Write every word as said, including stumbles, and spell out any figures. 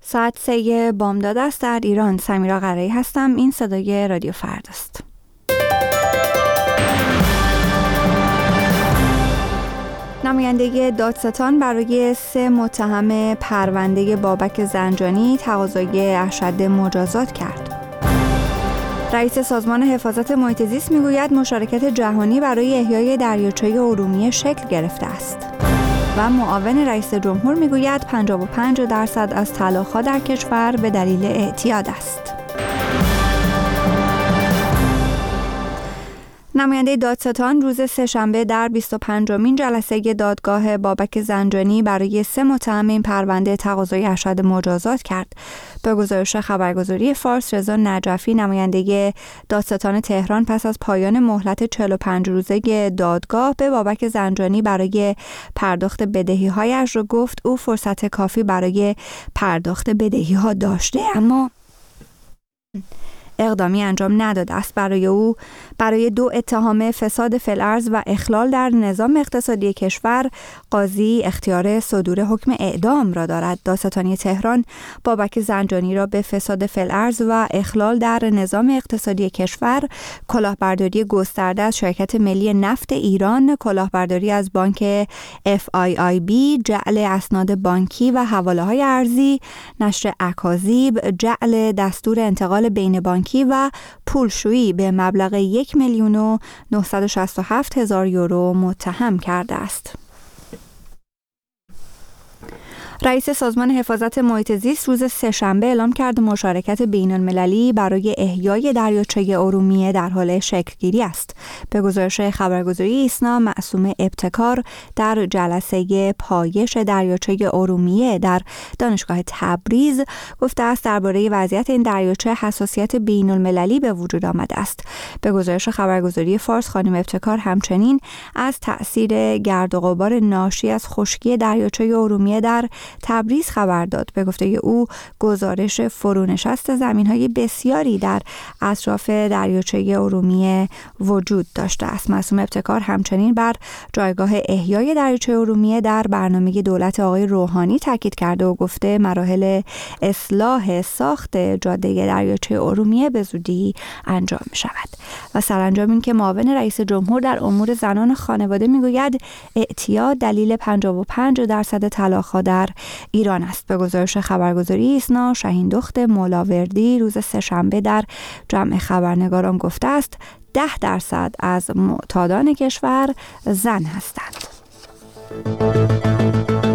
ساعت سه بامداد است در ایران. سمیرا قرایی هستم. این صدای رادیو فردا است. نماینده دادستان برای سه متهم پرونده بابک زنجانی تقاضای ارشد مجازات کرد. رئیس سازمان حفاظت محیط زیست میگوید مشارکت جهانی برای احیای دریاچه ارومیه شکل گرفته است. و معاون رئیس جمهور میگوید پنجاه و پنج درصد از طلاق‌ها در کشور به دلیل اعتیاد است. نماینده دادستان روز سه‌شنبه در بیست و پنجمین جلسه دادگاه بابک زنجانی برای سه متهم این پرونده تقاضای ارشد مجازات کرد. به گزارش خبرگزاری فارس، رضا نجفی نماینده دادستان تهران پس از پایان مهلت چهل و پنج روزه دادگاه به بابک زنجانی برای پرداخت بدهی‌هایش را گفت او فرصت کافی برای پرداخت بدهی‌ها داشته اما اقدامی انجام نداده است. برای او برای دو اتهام فساد فی الارض و اخلال در نظام اقتصادی کشور قاضی اختیار صدور حکم اعدام را دارد. دادستانی تهران بابک زنجانی را به فساد فی الارض و اخلال در نظام اقتصادی کشور، کلاهبرداری گسترده از شرکت ملی نفت ایران، کلاهبرداری از بانک اف آی آی بی، جعل اسناد بانکی و حواله‌های ارزی، نشر اکاذیب، جعل دستور انتقال بین بانکی و پولشویی به مبلغ یک میلیون و نهصد و شصت و هفت هزار یورو متهم کرده است. رئیس سازمان حفاظت محیط زیست روز سه‌شنبه اعلام کرد مشارکت بین‌المللی برای احیای دریاچه ارومیه در حال شکل‌گیری است. به گزارش خبرگزاری ایسنا، معصومه ابتکار در جلسه پایش دریاچه ارومیه در دانشگاه تبریز گفته است درباره وضعیت این دریاچه حساسیت بین‌المللی به وجود آمده است. به گزارش خبرگزاری فارس، خانم ابتکار همچنین از تأثیر گرد و غبار ناشی از خشکی دریاچه ارومیه در تبریز خبر داد. به گفته او گزارش فرونشست زمین‌های بسیاری در اطراف دریاچه ارومیه وجود داشته است. معصومه ابتکار همچنین بر جایگاه احیای دریاچه ارومیه در برنامه دولت آقای روحانی تاکید کرده و گفته مراحل اصلاح ساخت جاده دریاچه ارومیه به زودی انجام شود. و سرانجام این که معاون رئیس جمهور در امور زنان خانواده میگوید اعتیاد دلیل پنجاه و پنج درصد طلاق‌ها در ایران است. به گزارش خبرگزاری ایسنا، شاهین دخت مولاوردی روز سه‌شنبه در جمع خبرنگاران گفته است ده درصد از معتادان کشور زن هستند.